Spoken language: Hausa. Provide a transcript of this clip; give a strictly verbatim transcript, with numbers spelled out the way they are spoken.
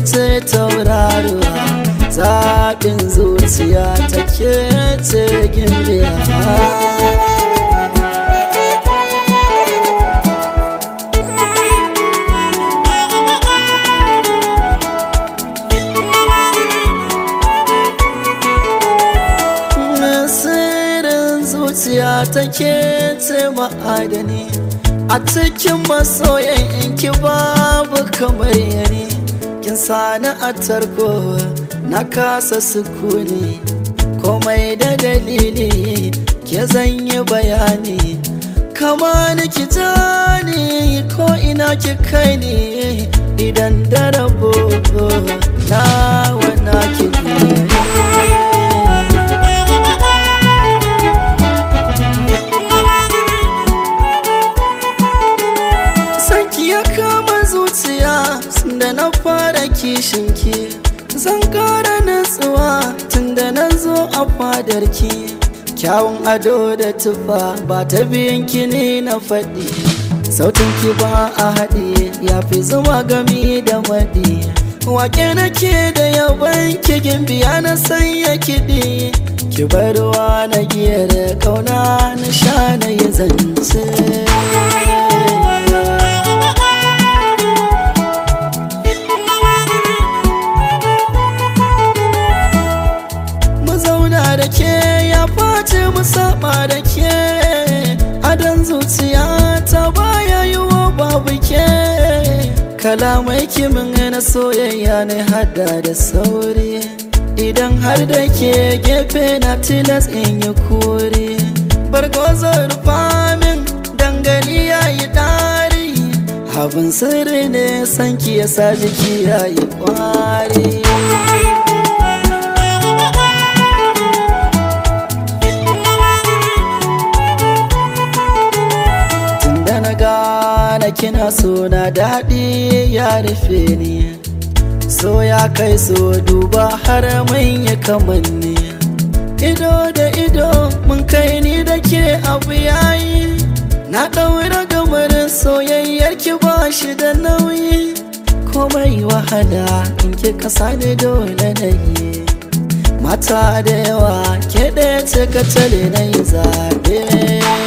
ce tauraruwa, zaɓin zuciya ta ke ce gimbiya. Zuciya take ce ma'adani, a cikin masoyan inki babu kamar yani. Kin sani a tarko na kasa sukuni, komai da dalili ke zan yi bayani. Kama ni ki jani ko ina ki kai ni, idan da rabo na wana ki da na fara kishinki, zan kara natsuwa tunda na zo a fadarki. Kyawun ado da tufa ba ta biyanki ne na faɗi, sautinki ba a haɗi ya fi zuma gami da maɗi. Wake nake da yaban ki gimbiya na sanya kiɗi, ki barwa na giyar kauna na sha na yi zance. Da ke ya face mu saba da ke, adon zuciya ta baya yi wa babu ke. Kalamai kimin na soyayya ne hada da sauri, idan har da ke gefe na tilas in yi kuri. Bargozo rufa min dangali ya yi dari, abin sirri ne sanki ya sa jiki ya yi kwari. Na kina so na daɗi ya rufe ni, so ya kai so duba har mun yi kamanni. Ido da ido mun kai ni da ke abu yayi, na ɗaura gamarin soyayyar ki ba shi da nauyi. Komai wahala in ki kasa da dole na yi, mata da yawa ke ɗaya ce ka tale na yi zaɓe.